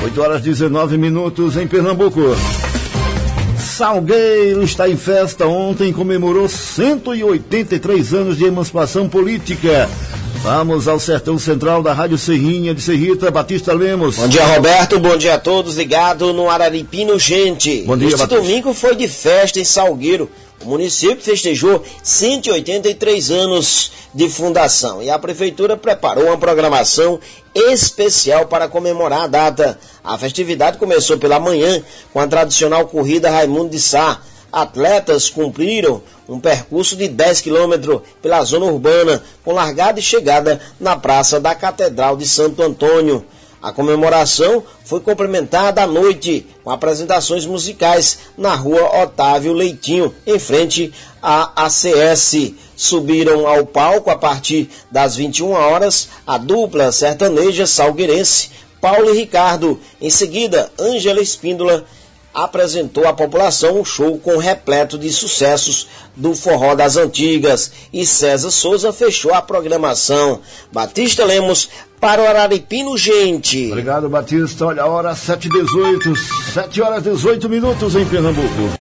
8h19 em Pernambuco. Salgueiro está em festa. Ontem comemorou 183 anos de emancipação política. Vamos ao sertão central da Rádio Serrinha de Serrita, Batista Lemos. Bom dia, Roberto. Bom dia a todos ligado no Araripino, gente. Bom dia, este Batista. Domingo foi de festa em Salgueiro. O município festejou 183 anos de fundação e a prefeitura preparou uma programação especial para comemorar a data. A festividade começou pela manhã com a tradicional corrida Raimundo de Sá. Atletas cumpriram um percurso de 10 quilômetros pela zona urbana, com largada e chegada na Praça da Catedral de Santo Antônio. A comemoração foi complementada à noite com apresentações musicais na rua Otávio Leitinho, em frente à ACS. Subiram ao palco a partir das 21 horas a dupla sertaneja salgueirense Paulo e Ricardo. Em seguida, Ângela Espíndola apresentou à população um show com repleto de sucessos do forró das antigas e César Souza fechou a programação. Batista Lemos para o Araripino, gente. Obrigado, Batista. Olha a hora, 7h18 em Pernambuco.